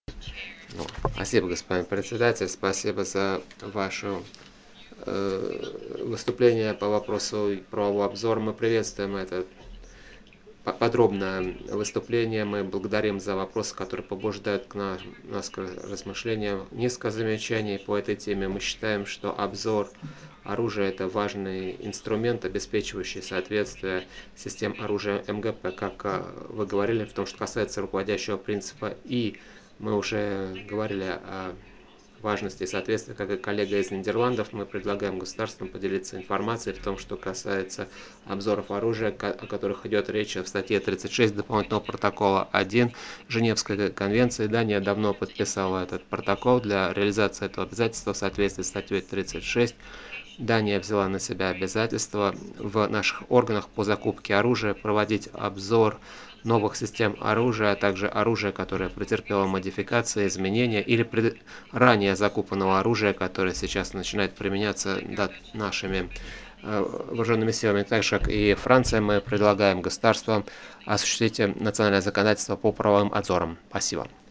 Ну, спасибо, господин председатель, спасибо за ваше выступление по вопросу правового обзора. Мы приветствуем это подробное выступление. Мы благодарим за вопросы, которые побуждают нас к размышлениям. Несколько замечаний по этой теме. Мы считаем, что обзор оружия – это важный инструмент, обеспечивающий соответствие систем оружия МГП, как вы говорили, в том, что касается руководящего принципа. И мы уже говорили о важности и соответствия, как и коллега из Нидерландов, мы предлагаем государствам поделиться информацией в том, что касается обзоров оружия, о которых идет речь в статье 36 дополнительного протокола 1 Женевской конвенции. Дания давно подписала этот протокол. Для реализации этого обязательства в соответствии с статьей 36 Дания взяла на себя обязательство в наших органах по закупке оружия проводить обзор новых систем оружия, а также оружия, которое претерпело модификации, изменения, или ранее закупленного оружия, которое сейчас начинает применяться нашими вооруженными силами. Так же, как и Франция, мы предлагаем государствам осуществить национальное законодательство по правовым обзорам. Спасибо.